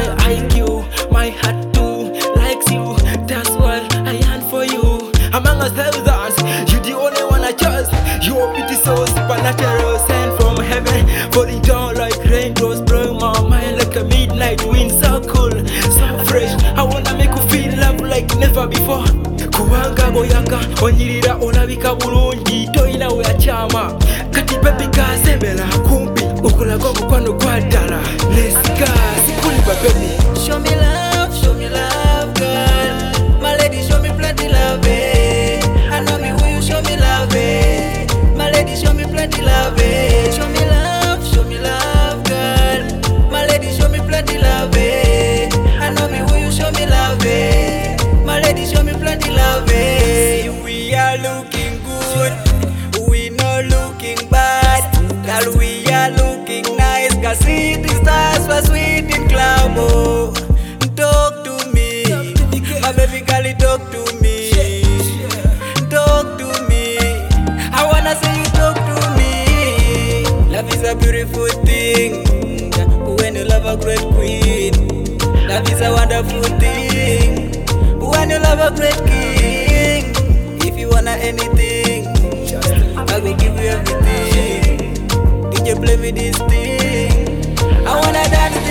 the IQ. My heart too likes you. That's why I yearn for you. Among us thousands, you the only one I chose. Your beauty so supernatural, sent from heaven, falling down like raindrops, blowing my mind like a midnight wind. So cool, so fresh. I wanna make you feel love like never before. Kubanga boyaka onyirira olabika bulungi toyina weyakyama kati baby kasembera kumpi okulaga omukwano gwa ddala lesiga sikuliba baby. Show me love, girl. My lady, show me plenty love, eh. I know me who you show me love, eh. My lady, show me plenty love, eh. Show me love, girl. My lady, show me plenty love, eh. I know me who you show me love, eh. My lady, show me plenty love, eh. We are looking good, we not looking bad. Girl, we are looking nice. Girl, see the stars were sweet in cloud, oh. Talk to me, my baby girl, talk to me. Talk to me, I wanna say you talk to me. Love is a beautiful thing when you love a great queen. Love is a wonderful thing when you love a great king. If you wanna anything, I will give you everything. DJ play me this thing, I wanna dance.